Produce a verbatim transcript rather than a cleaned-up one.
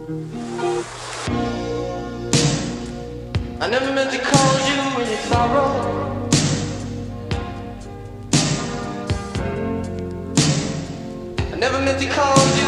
I never meant to call you in your sorrow. I never meant to call you